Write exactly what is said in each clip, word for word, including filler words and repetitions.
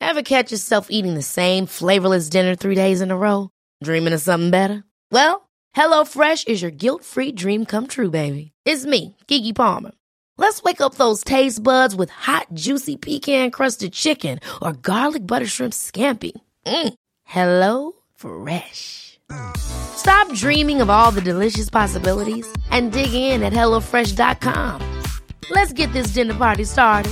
Ever catch yourself eating the same flavorless dinner three days in a row? Dreaming of something better? Well, HelloFresh is your guilt-free dream come true, baby. It's me, Keke Palmer. Let's wake up those taste buds with hot, juicy pecan-crusted chicken or garlic butter shrimp scampi. Mm. Hello Fresh. Stop dreaming of all the delicious possibilities and dig in at hello fresh dot com. Let's get this dinner party started.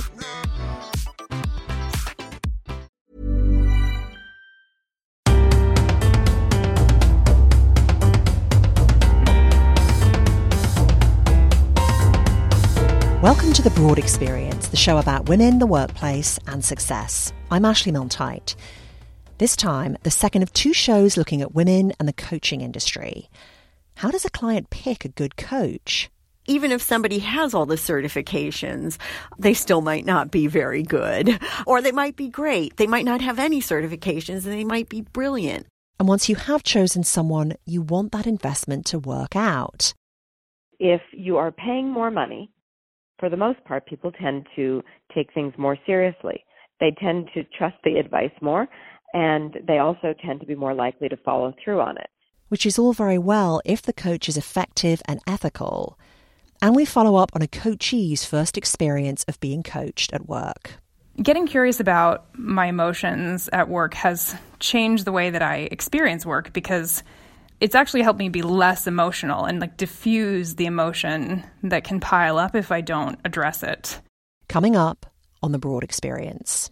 Welcome to The Broad Experience, the show about women, the workplace, and success. I'm Ashley Milne-Tyte. This time, the second of two shows looking at women and the coaching industry. How does a client pick a good coach? Even if somebody has all the certifications, they still might not be very good. Or they might be great. They might not have any certifications, and they might be brilliant. And once you have chosen someone, you want that investment to work out. If you are paying more money, for the most part, people tend to take things more seriously. They tend to trust the advice more, and they also tend to be more likely to follow through on it. Which is all very well if the coach is effective and ethical. And we follow up on a coachee's first experience of being coached at work. Getting curious about my emotions at work has changed the way that I experience work, because it's actually helped me be less emotional and like diffuse the emotion that can pile up if I don't address it. Coming up on The Broad Experience.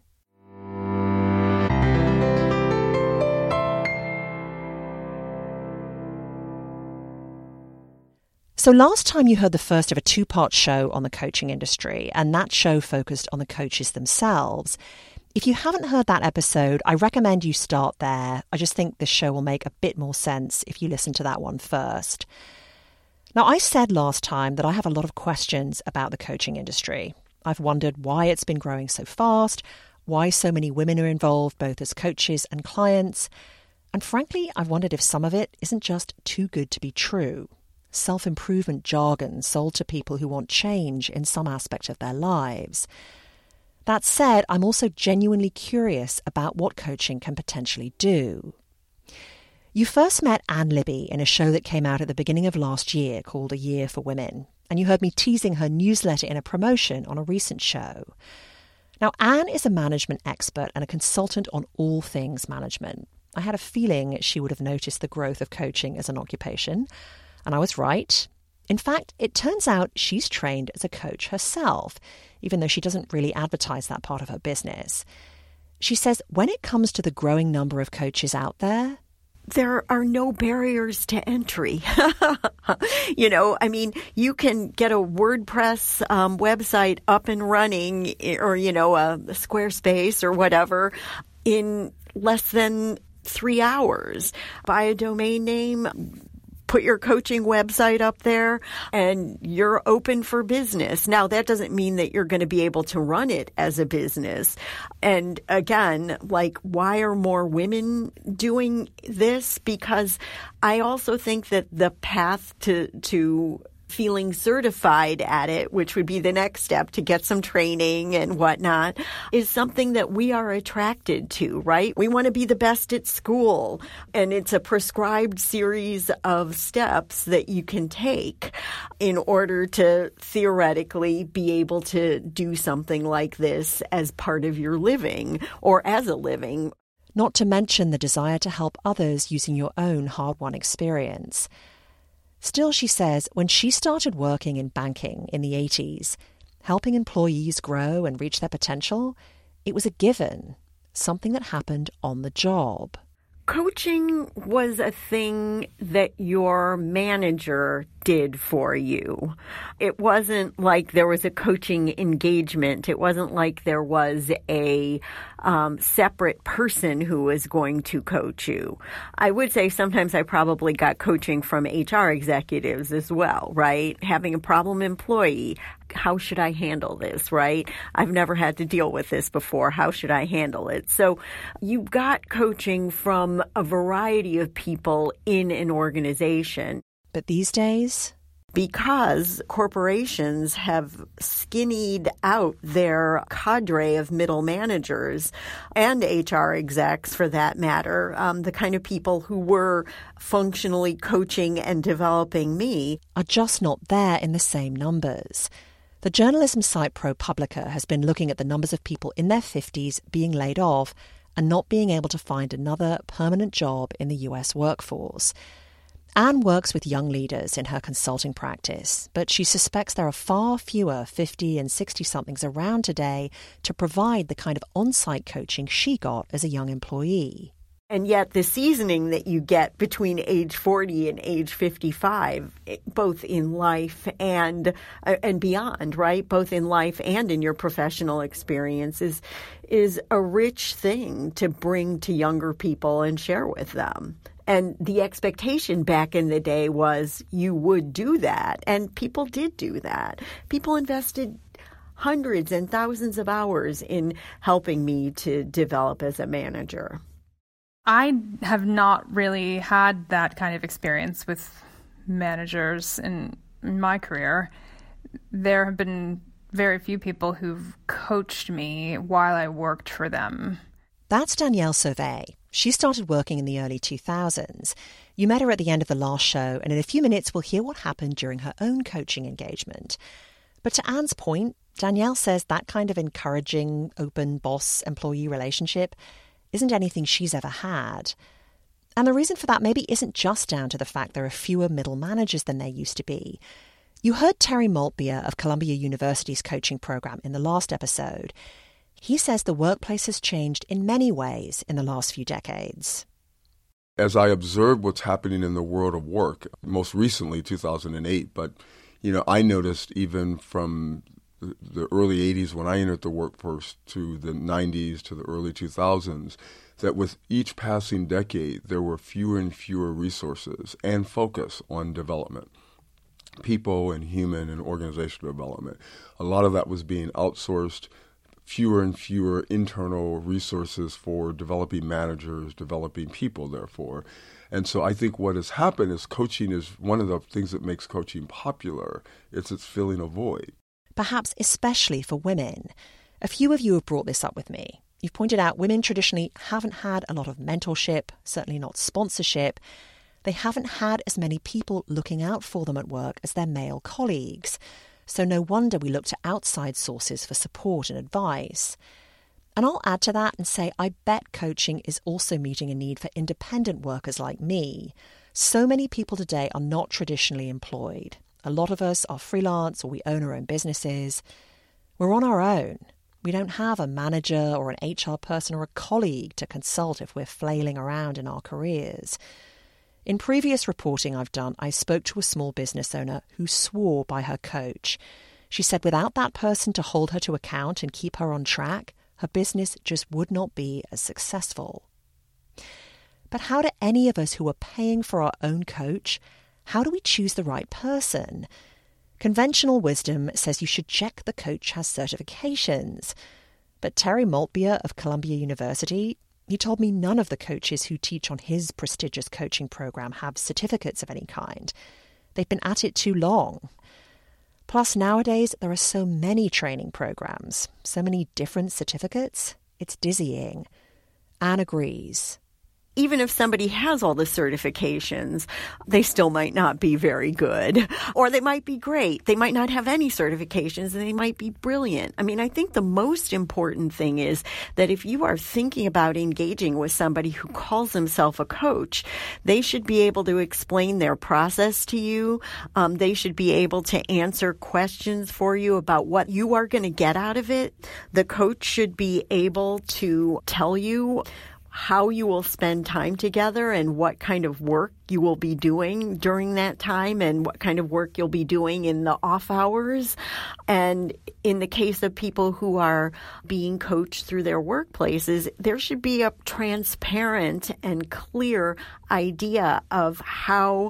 So last time you heard the first of a two-part show on the coaching industry, and that show focused on the coaches themselves. If you haven't heard that episode, I recommend you start there. I just think this show will make a bit more sense if you listen to that one first. Now, I said last time that I have a lot of questions about the coaching industry. I've wondered why it's been growing so fast, why so many women are involved, both as coaches and clients. And frankly, I've wondered if some of it isn't just too good to be true. Self-improvement jargon sold to people who want change in some aspect of their lives. That said, I'm also genuinely curious about what coaching can potentially do. You first met Anne Libby in a show that came out at the beginning of last year called A Year for Women, and you heard me teasing her newsletter in a promotion on a recent show. Now, Anne is a management expert and a consultant on all things management. I had a feeling she would have noticed the growth of coaching as an occupation, and I was right. In fact, it turns out she's trained as a coach herself, even though she doesn't really advertise that part of her business. She says when it comes to the growing number of coaches out there, there are no barriers to entry. You know, I mean, you can get a WordPress um, website up and running, or, you know, a, a Squarespace or whatever in less than three hours. Buy a domain name, put your coaching website up there, and you're open for business. Now, that doesn't mean that you're going to be able to run it as a business. And again, like, why are more women doing this? Because I also think that the path to to feeling certified at it, which would be the next step to get some training and whatnot, is something that we are attracted to, right? We want to be the best at school, and it's a prescribed series of steps that you can take in order to theoretically be able to do something like this as part of your living or as a living. Not to mention the desire to help others using your own hard-won experience. Still, she says, when she started working in banking in the eighties, helping employees grow and reach their potential, it was a given, something that happened on the job. Coaching was a thing that your manager did for you. It wasn't like there was a coaching engagement. It wasn't like there was a um, separate person who was going to coach you. I would say sometimes I probably got coaching from H R executives as well, right? Having a problem employee. How should I handle this, right? I've never had to deal with this before. How should I handle it? So you got coaching from a variety of people in an organization. But these days, because corporations have skinnied out their cadre of middle managers and H R execs, for that matter, um, the kind of people who were functionally coaching and developing me, are just not there in the same numbers. The journalism site ProPublica has been looking at the numbers of people in their fifties being laid off and not being able to find another permanent job in the U S workforce. Anne works with young leaders in her consulting practice, but she suspects there are far fewer fifty and sixty-somethings around today to provide the kind of on-site coaching she got as a young employee. And yet the seasoning that you get between age forty and age fifty-five, both in life and uh, and beyond, right? Both in life and in your professional experiences, is a rich thing to bring to younger people and share with them. And the expectation back in the day was you would do that. And people did do that. People invested hundreds and thousands of hours in helping me to develop as a manager. I have not really had that kind of experience with managers in, in my career. There have been very few people who've coached me while I worked for them. That's Danielle Sauvé. She started working in the early two thousands. You met her at the end of the last show, and in a few minutes we'll hear what happened during her own coaching engagement. But to Anne's point, Danielle says that kind of encouraging, open boss-employee relationship isn't anything she's ever had. And the reason for that maybe isn't just down to the fact there are fewer middle managers than there used to be. You heard Terry Maltbier of Columbia University's coaching program in the last episode. He says the workplace has changed in many ways in the last few decades. As I observe what's happening in the world of work, most recently two thousand eight, but you know, I noticed even from the early eighties when I entered the workforce to the nineties to the early two thousands, that with each passing decade, there were fewer and fewer resources and focus on development, people and human and organizational development. A lot of that was being outsourced, fewer and fewer internal resources for developing managers, developing people, therefore. And so I think what has happened is coaching is one of the things that makes coaching popular. It's it's filling a void. Perhaps especially for women. A few of you have brought this up with me. You've pointed out women traditionally haven't had a lot of mentorship, certainly not sponsorship. They haven't had as many people looking out for them at work as their male colleagues. So no wonder we look to outside sources for support and advice. And I'll add to that and say I bet coaching is also meeting a need for independent workers like me. So many people today are not traditionally employed. A lot of us are freelance or we own our own businesses. We're on our own. We don't have a manager or an H R person or a colleague to consult if we're flailing around in our careers. In previous reporting I've done, I spoke to a small business owner who swore by her coach. She said without that person to hold her to account and keep her on track, her business just would not be as successful. But how do any of us who are paying for our own coach, how do we choose the right person? Conventional wisdom says you should check the coach has certifications. But Terry Maltbier of Columbia University, he told me none of the coaches who teach on his prestigious coaching program have certificates of any kind. They've been at it too long. Plus, nowadays, there are so many training programs, so many different certificates. It's dizzying. Anne agrees. Even if somebody has all the certifications, they still might not be very good. Or they might be great. They might not have any certifications and they might be brilliant. I mean, I think the most important thing is that if you are thinking about engaging with somebody who calls himself a coach, they should be able to explain their process to you. Um, they should be able to answer questions for you about what you are going to get out of it. The coach should be able to tell you how you will spend time together and what kind of work you will be doing during that time and what kind of work you'll be doing in the off hours. And in the case of people who are being coached through their workplaces, there should be a transparent and clear idea of how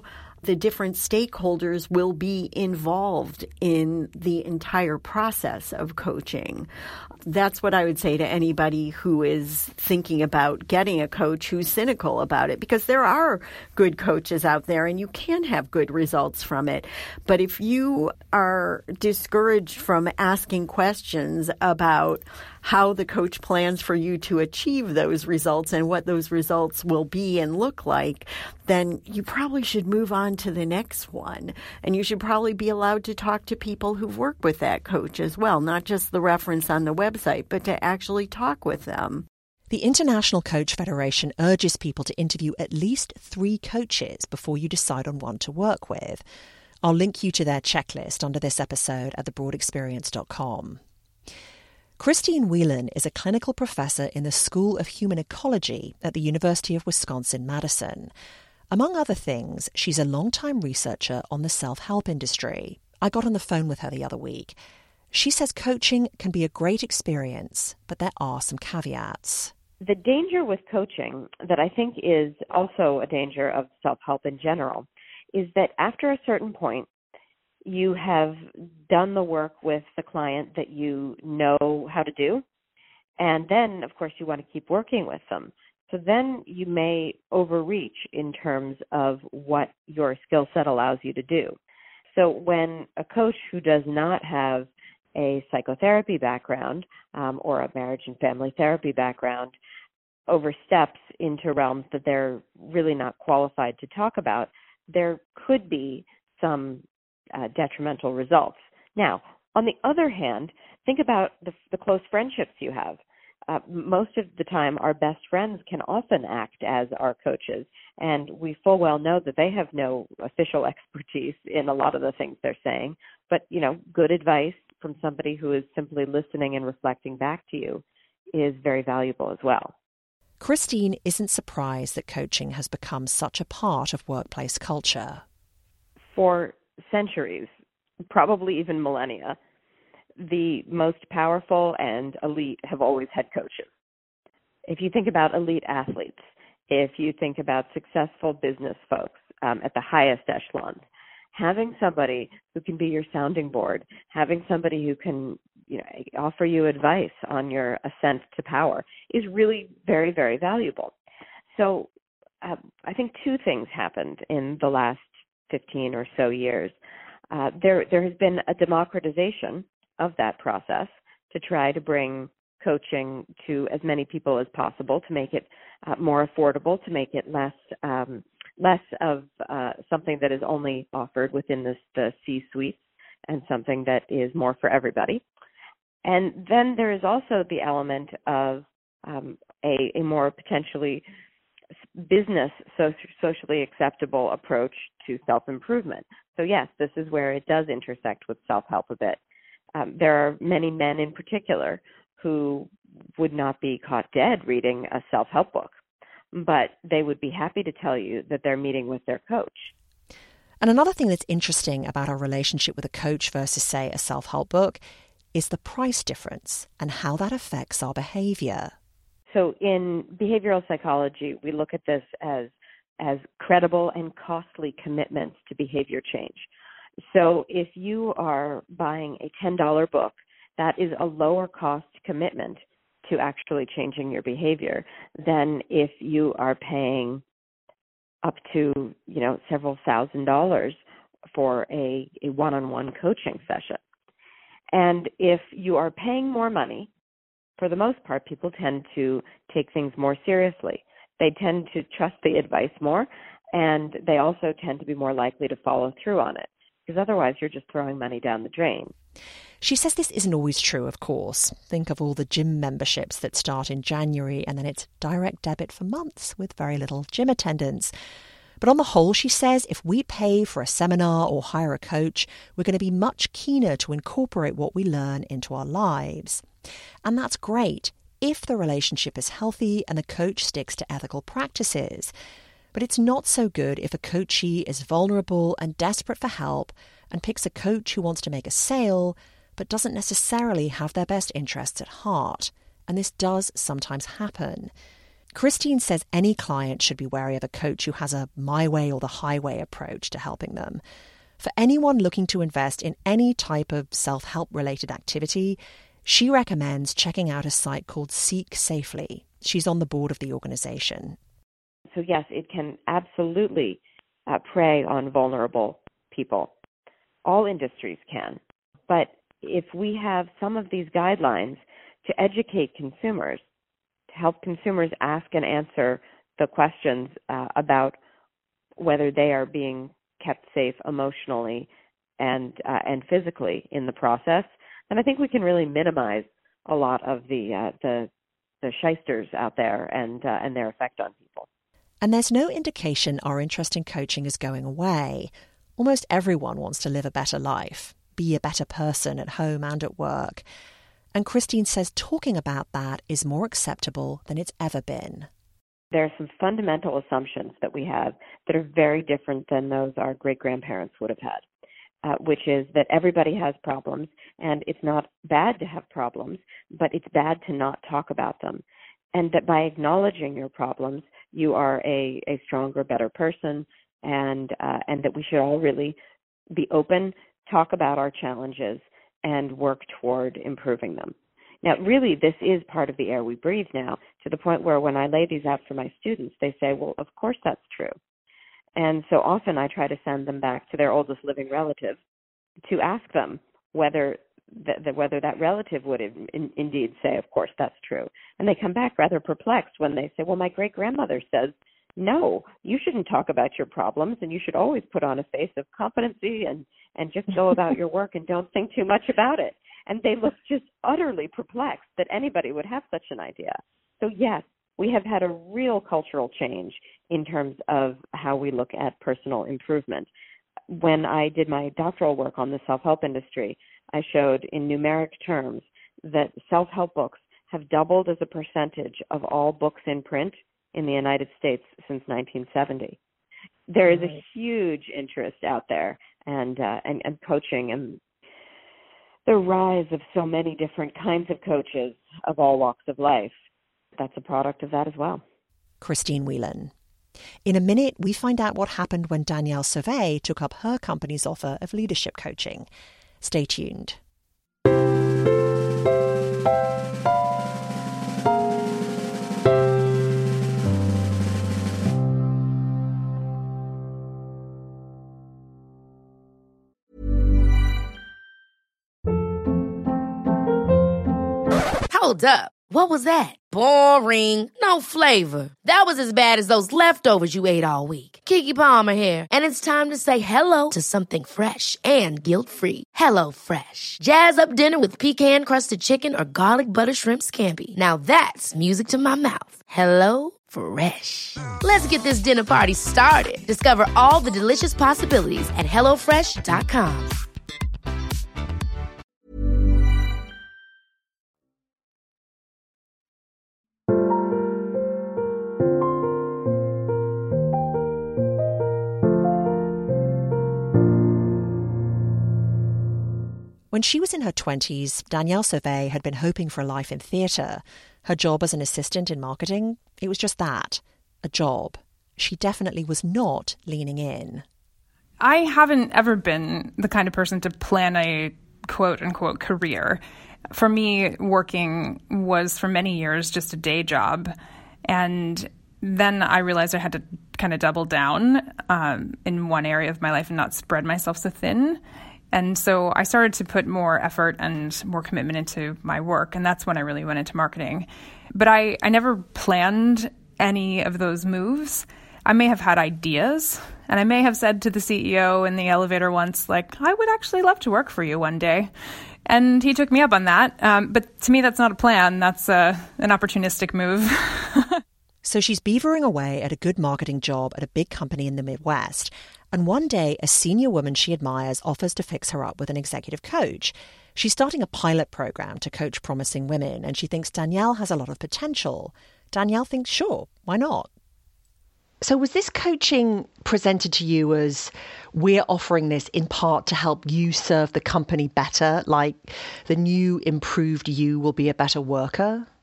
The different stakeholders will be involved in the entire process of coaching. That's what I would say to anybody who is thinking about getting a coach who's cynical about it, because there are good coaches out there and you can have good results from it. But if you are discouraged from asking questions about how the coach plans for you to achieve those results and what those results will be and look like, then you probably should move on to the next one. And you should probably be allowed to talk to people who've worked with that coach as well, not just the reference on the website, but to actually talk with them. The International Coach Federation urges people to interview at least three coaches before you decide on one to work with. I'll link you to their checklist under this episode at the broad experience dot com. Christine Whelan is a clinical professor in the School of Human Ecology at the University of Wisconsin-Madison. Among other things, she's a long-time researcher on the self-help industry. I got on the phone with her the other week. She says coaching can be a great experience, but there are some caveats. The danger with coaching that I think is also a danger of self-help in general is that after a certain point, you have done the work with the client that you know how to do, and then, of course, you want to keep working with them. So then you may overreach in terms of what your skill set allows you to do. So when a coach who does not have a psychotherapy background um, or a marriage and family therapy background oversteps into realms that they're really not qualified to talk about, there could be some uh, detrimental results. Now, on the other hand, think about the, the close friendships you have. Uh, most of the time, our best friends can often act as our coaches, and we full well know that they have no official expertise in a lot of the things they're saying. But, you know, good advice from somebody who is simply listening and reflecting back to you is very valuable as well. Christine isn't surprised that coaching has become such a part of workplace culture. For centuries, probably even millennia, the most powerful and elite have always had coaches. If you think about elite athletes, if you think about successful business folks um, at the highest echelons, having somebody who can be your sounding board, having somebody who can, you know, offer you advice on your ascent to power is really very, very valuable. So uh, I think two things happened in the last fifteen or so years. Uh, there, there has been a democratization of that process to try to bring coaching to as many people as possible, to make it uh, more affordable, to make it less um, less of uh, something that is only offered within this, the C-suite and something that is more for everybody. And then there is also the element of um, a, a more potentially business so, socially acceptable approach to self-improvement. So yes, this is where it does intersect with self-help a bit. Um, there are many men in particular who would not be caught dead reading a self-help book, but they would be happy to tell you that they're meeting with their coach. And another thing that's interesting about our relationship with a coach versus, say, a self-help book is the price difference and how that affects our behavior. So in behavioral psychology, we look at this as, as credible and costly commitments to behavior change. So if you are buying a ten dollars book, that is a lower cost commitment to actually changing your behavior than if you are paying up to, you know, several thousand dollars for a, a one-on-one coaching session. And if you are paying more money, for the most part, people tend to take things more seriously. They tend to trust the advice more, and they also tend to be more likely to follow through on it, because otherwise you're just throwing money down the drain. She says this isn't always true, of course. Think of all the gym memberships that start in January and then it's direct debit for months with very little gym attendance. But on the whole, she says, if we pay for a seminar or hire a coach, we're going to be much keener to incorporate what we learn into our lives. And that's great if the relationship is healthy and the coach sticks to ethical practices. But it's not so good if a coachee is vulnerable and desperate for help and picks a coach who wants to make a sale but doesn't necessarily have their best interests at heart. And this does sometimes happen. Christine says any client should be wary of a coach who has a my way or the highway approach to helping them. For anyone looking to invest in any type of self-help related activity, she recommends checking out a site called Seek Safely. She's on the board of the organization. So yes, it can absolutely uh, prey on vulnerable people. All industries can. But if we have some of these guidelines to educate consumers, to help consumers ask and answer the questions uh, about whether they are being kept safe emotionally and uh, and physically in the process, then I think we can really minimize a lot of the uh, the the shysters out there and uh, and their effect on people. And there's no indication our interest in coaching is going away. Almost everyone wants to live a better life, be a better person at home and at work. And Christine says talking about that is more acceptable than it's ever been. There are some fundamental assumptions that we have that are very different than those our great-grandparents would have had, uh, which is that everybody has problems, and it's not bad to have problems, but it's bad to not talk about them. And that by acknowledging your problems, you are a, a stronger, better person, and uh, and that we should all really be open, talk about our challenges, and work toward improving them. Now, really, this is part of the air we breathe now, to the point where when I lay these out for my students, they say, well, of course that's true. And so often I try to send them back to their oldest living relative to ask them whether th- th- whether that relative would in- in- indeed say, of course that's true. And they come back rather perplexed when they say, well, my great-grandmother says, no, you shouldn't talk about your problems, and you should always put on a face of competency and, and just go about your work and don't think too much about it. And they look just utterly perplexed that anybody would have such an idea. So yes, we have had a real cultural change in terms of how we look at personal improvement. When I did my doctoral work on the self-help industry, I showed in numeric terms that self-help books have doubled as a percentage of all books in print in the United States since nineteen seventy. There is a huge interest out there, and, uh, and, and coaching and the rise of so many different kinds of coaches of all walks of life, that's a product of that as well. Christine Whelan. In a minute, we find out what happened when Danielle Sauvé took up her company's offer of leadership coaching. Stay tuned. Hold up. What was that? Boring. No flavor. That was as bad as those leftovers you ate all week. Keke Palmer here. And it's time to say hello to something fresh and guilt-free. Hello Fresh. Jazz up dinner with pecan-crusted chicken or garlic butter shrimp scampi. Now that's music to my mouth. Hello Fresh. Let's get this dinner party started. Discover all the delicious possibilities at hello fresh dot com. When she was in her twenties, Danielle Sauvé had been hoping for a life in theatre. Her job as an assistant in marketing, it was just that, a job. She definitely was not leaning in. I haven't ever been the kind of person to plan a quote-unquote career. For me, working was for many years just a day job. And then I realized I had to kind of double down um, in one area of my life and not spread myself so thin. And so I started to put more effort and more commitment into my work, and that's when I really went into marketing. But I, I never planned any of those moves. I may have had ideas, and I may have said to the C E O in the elevator once, like, I would actually love to work for you one day. And he took me up on that. Um, but to me, that's not a plan. That's uh, an opportunistic move. So she's beavering away at a good marketing job at a big company in the Midwest. And one day, a senior woman she admires offers to fix her up with an executive coach. She's starting a pilot program to coach promising women, and she thinks Danielle has a lot of potential. Danielle thinks, sure, why not? So was this coaching presented to you as, we're offering this in part to help you serve the company better, like the new improved you will be a better worker?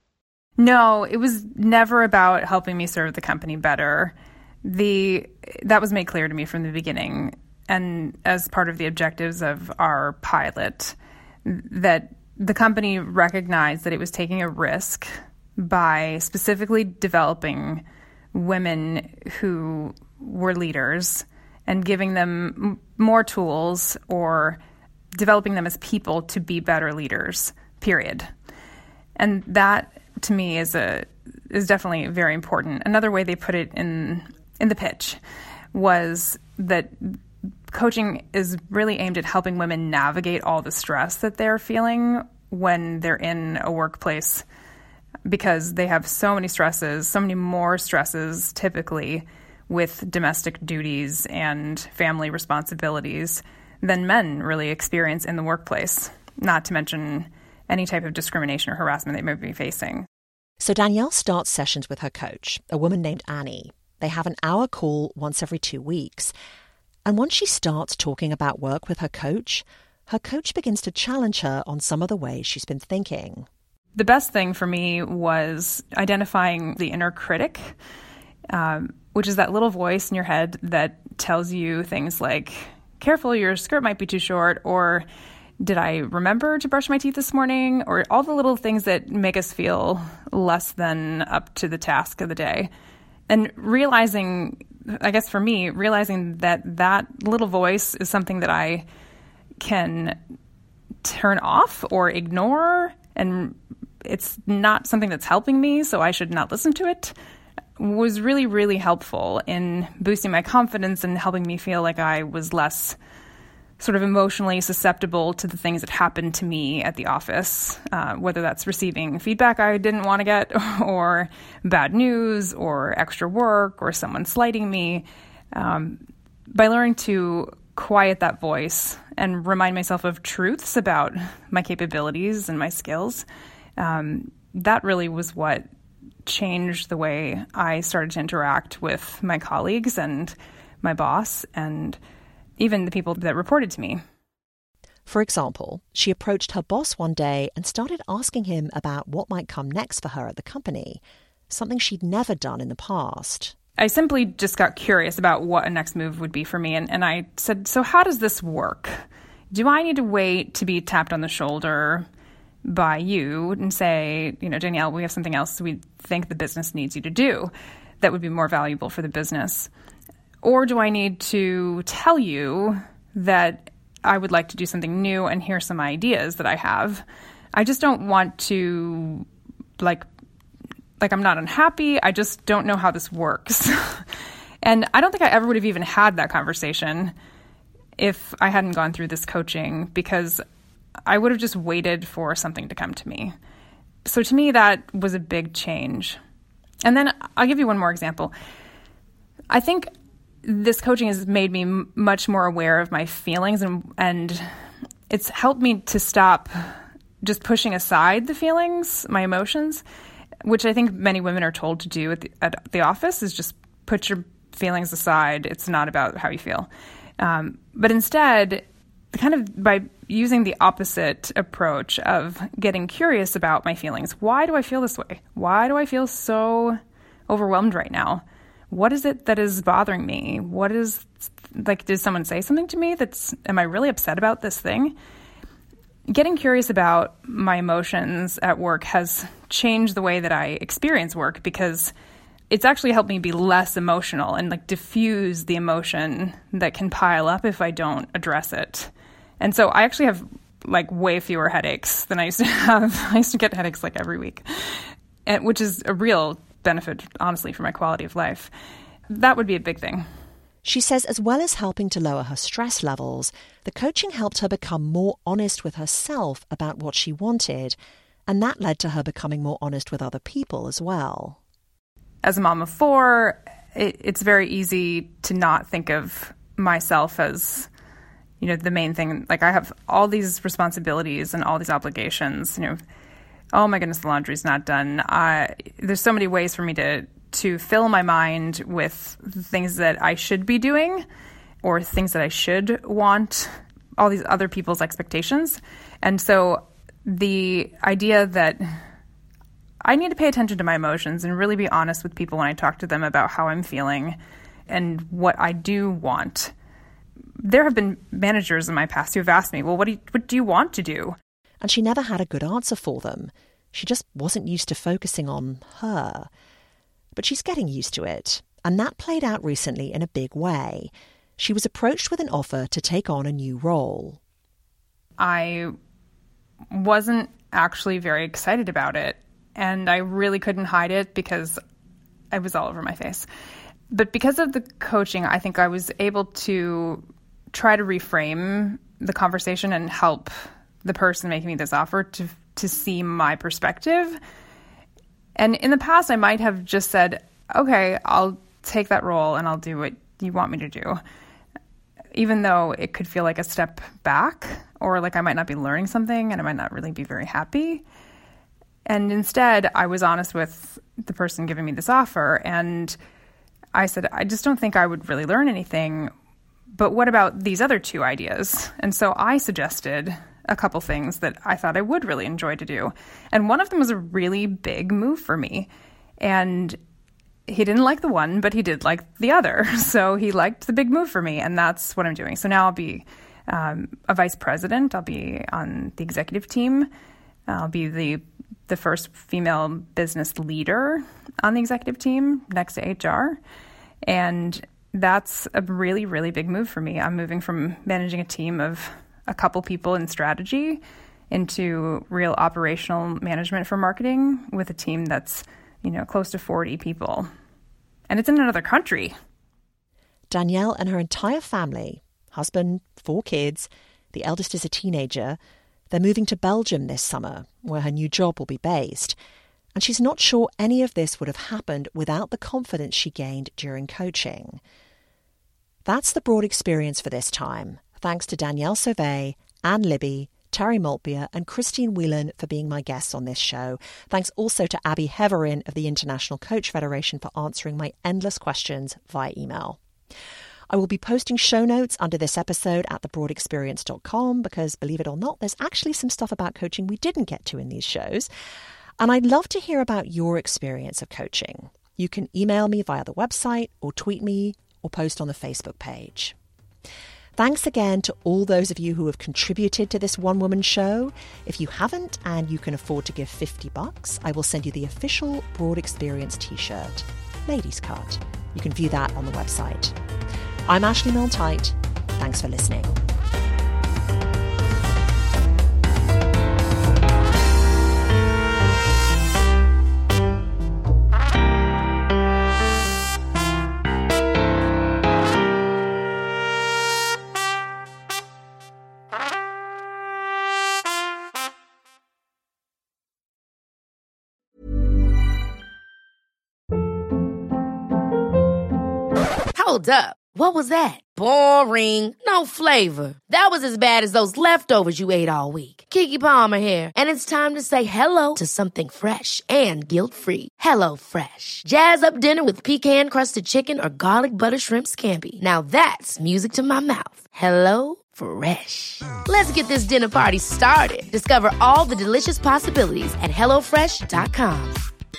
No, it was never about helping me serve the company better. The that was made clear to me from the beginning, and as part of the objectives of our pilot, that the company recognized that it was taking a risk by specifically developing women who were leaders and giving them m- more tools or developing them as people to be better leaders, period. And that, to me, is a is definitely very important. Another way they put it in in the pitch was that coaching is really aimed at helping women navigate all the stress that they're feeling when they're in a workplace, because they have so many stresses, so many more stresses typically with domestic duties and family responsibilities than men really experience in the workplace, not to mention any type of discrimination or harassment they may be facing. So Danielle starts sessions with her coach, a woman named Annie. They have an hour call once every two weeks. And once she starts talking about work with her coach, her coach begins to challenge her on some of the ways she's been thinking. The best thing for me was identifying the inner critic, um, which is that little voice in your head that tells you things like, careful, your skirt might be too short, or did I remember to brush my teeth this morning, or all the little things that make us feel less than up to the task of the day. And realizing, I guess for me, realizing that that little voice is something that I can turn off or ignore, and it's not something that's helping me, so I should not listen to it, was really, really helpful in boosting my confidence and helping me feel like I was less sort of emotionally susceptible to the things that happened to me at the office, uh, whether that's receiving feedback I didn't want to get, or bad news, or extra work, or someone slighting me. Um, by learning to quiet that voice and remind myself of truths about my capabilities and my skills, um, that really was what changed the way I started to interact with my colleagues and my boss and even the people that reported to me. For example, she approached her boss one day and started asking him about what might come next for her at the company, something she'd never done in the past. I simply just got curious about what a next move would be for me, and, and I said, so how does this work? Do I need to wait to be tapped on the shoulder by you and say, you know, Danielle, we have something else we think the business needs you to do that would be more valuable for the business? Or do I need to tell you that I would like to do something new and here's some ideas that I have? I just don't want to, like, like I'm not unhappy. I just don't know how this works. And I don't think I ever would have even had that conversation if I hadn't gone through this coaching, because I would have just waited for something to come to me. So to me, that was a big change. And then I'll give you one more example. I think this coaching has made me m- much more aware of my feelings, and and it's helped me to stop just pushing aside the feelings, my emotions, which I think many women are told to do at the, at the office, is just put your feelings aside. It's not about how you feel. Um, but instead, kind of by using the opposite approach of getting curious about my feelings. Why do I feel this way? Why do I feel so overwhelmed right now? What is it that is bothering me? What is, like, did someone say something to me that's, am I really upset about this thing? Getting curious about my emotions at work has changed the way that I experience work, because it's actually helped me be less emotional and, like, diffuse the emotion that can pile up if I don't address it. And so I actually have, like, way fewer headaches than I used to have. I used to get headaches, like, every week, and, which is a real benefit, honestly, for my quality of life. That would be a big thing. She says as well as helping to lower her stress levels, the coaching helped her become more honest with herself about what she wanted, and that led to her becoming more honest with other people as well. As a mom of four, it, it's very easy to not think of myself as, you know, the main thing. Like, I have all these responsibilities and all these obligations, you know, oh my goodness, the laundry's not done. Uh, there's so many ways for me to, to fill my mind with things that I should be doing or things that I should want, all these other people's expectations. And so the idea that I need to pay attention to my emotions and really be honest with people when I talk to them about how I'm feeling and what I do want. There have been managers in my past who have asked me, well, what do you, what do you want to do? And she never had a good answer for them. She just wasn't used to focusing on her. But she's getting used to it, and that played out recently in a big way. She was approached with an offer to take on a new role. I wasn't actually very excited about it, and I really couldn't hide it because I was all over my face. But because of the coaching, I think I was able to try to reframe the conversation and help the person making me this offer to to see my perspective. And in the past, I might have just said, okay, I'll take that role and I'll do what you want me to do, even though it could feel like a step back or like I might not be learning something and I might not really be very happy. And instead, I was honest with the person giving me this offer, and I said, I just don't think I would really learn anything, but what about these other two ideas? And so I suggested a couple things that I thought I would really enjoy to do. And one of them was a really big move for me. And he didn't like the one, but he did like the other. So he liked the big move for me, and that's what I'm doing. So now I'll be um, a vice president. I'll be on the executive team. I'll be the the first female business leader on the executive team next to H R. And that's a really, really big move for me. I'm moving from managing a team of a couple people in strategy into real operational management for marketing with a team that's, you know, close to forty people. And it's in another country. Danielle and her entire family, husband, four kids, the eldest is a teenager, they're moving to Belgium this summer, where her new job will be based. And she's not sure any of this would have happened without the confidence she gained during coaching. That's the Broad Experience for this time. Thanks to Danielle Sauvé, Anne Libby, Terry Maltbier and Christine Whelan for being my guests on this show. Thanks also to Abby Heverin of the International Coach Federation for answering my endless questions via email. I will be posting show notes under this episode at the broad experience dot com because, believe it or not, there's actually some stuff about coaching we didn't get to in these shows. And I'd love to hear about your experience of coaching. You can email me via the website or tweet me or post on the Facebook page. Thanks again to all those of you who have contributed to this one-woman show. If you haven't and you can afford to give fifty bucks, I will send you the official Broad Experience t-shirt, Ladies Cut. You can view that on the website. I'm Ashley Milne-Tyte. Thanks for listening. Hold up. What was that? Boring. No flavor. That was as bad as those leftovers you ate all week. Keke Palmer here. And it's time to say hello to something fresh and guilt-free. Hello Fresh. Jazz up dinner with pecan-crusted chicken or garlic butter shrimp scampi. Now that's music to my mouth. Hello Fresh. Let's get this dinner party started. Discover all the delicious possibilities at hello fresh dot com.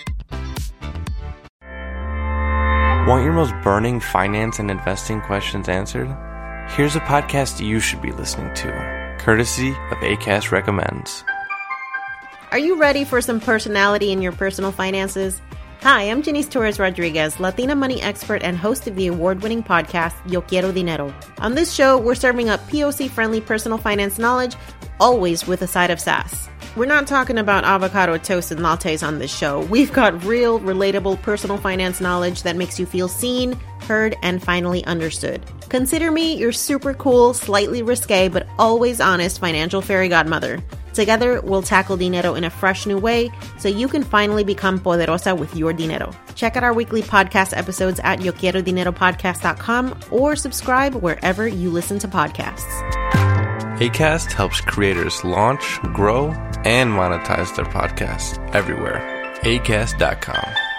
Want your most burning finance and investing questions answered? Here's a podcast you should be listening to, courtesy of Acast Recommends. Are you ready for some personality in your personal finances? Hi, I'm Janice Torres-Rodriguez, Latina money expert and host of the award-winning podcast, Yo Quiero Dinero. On this show, we're serving up P O C-friendly personal finance knowledge, always with a side of sass. We're not talking about avocado toast and lattes on this show. We've got real, relatable personal finance knowledge that makes you feel seen, heard, and finally understood. Consider me your super cool, slightly risque, but always honest financial fairy godmother. Together, we'll tackle dinero in a fresh new way so you can finally become poderosa with your dinero. Check out our weekly podcast episodes at yo quiero dinero podcast dot com or subscribe wherever you listen to podcasts. Acast helps creators launch, grow, and monetize their podcasts everywhere. acast dot com.